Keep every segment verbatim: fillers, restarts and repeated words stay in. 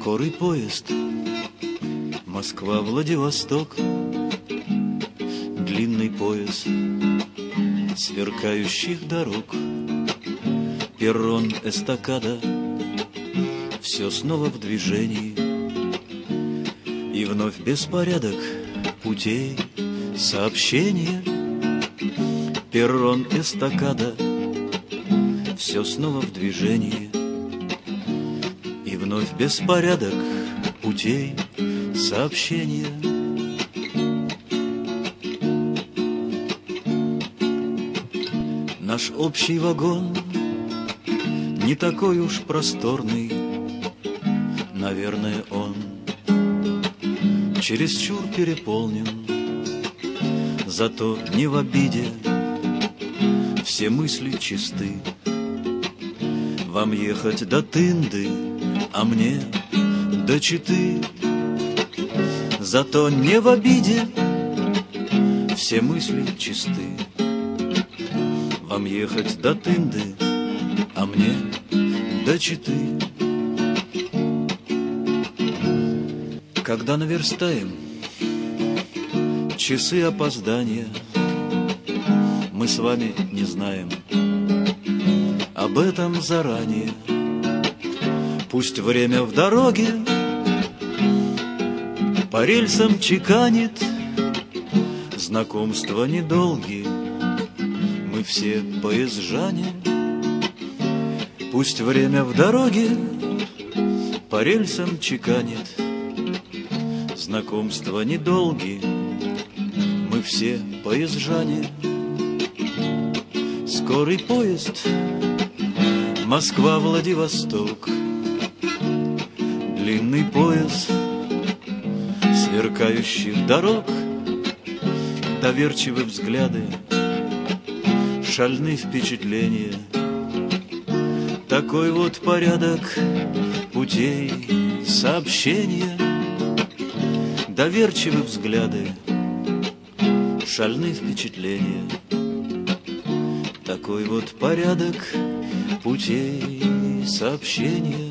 Скорый поезд, Москва-Владивосток, длинный пояс сверкающих дорог, перрон, эстакада, все снова в движении, и вновь беспорядок путей, сообщения. Перрон, эстакада, все снова в движении, и вновь беспорядок путей, сообщения. Наш общий вагон не такой уж просторный, наверное, он чересчур переполнен, зато не в обиде, все мысли чисты. Вам ехать до Тынды, а мне до Читы. Зато не в обиде, все мысли чисты. Вам ехать до Тынды, а мне до Читы. Когда наверстаем часы опоздания, мы с вами не знаем об этом заранее. Пусть время в дороге по рельсам чеканит, знакомства недолгие, мы все поезжане. Пусть время в дороге по рельсам чеканит, знакомства недолгие, мы все поезжане. Скорый поезд, Москва-Владивосток, длинный пояс сверкающих дорог, доверчивые взгляды, шальные впечатления. Такой вот порядок путей сообщения. Доверчивые взгляды, шальные впечатления. Такой вот порядок путей сообщения.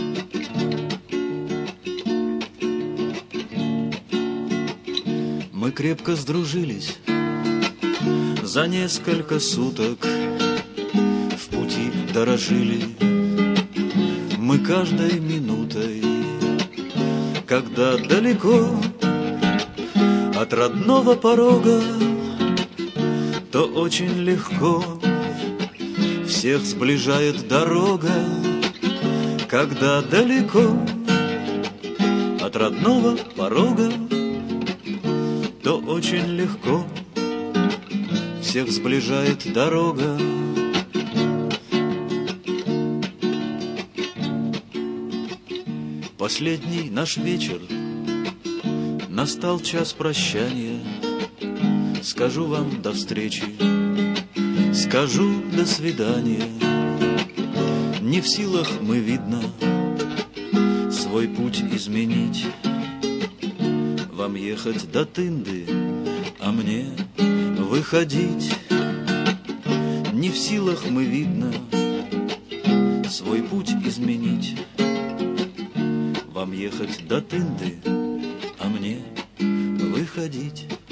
Мы крепко сдружились за несколько суток, в пути дорожили мы каждой минутой. Когда далеко от родного порога, то очень легко всех сближает дорога. Когда далеко от родного порога, то очень легко всех сближает дорога. Последний наш вечер, настал час прощания. Скажу вам до встречи, скажу до свидания. Не в силах мы, видно, свой путь изменить. Вам ехать до Тынды, а мне выходить. Не в силах мы, видно, свой путь изменить. Вам ехать до Тынды, а мне выходить.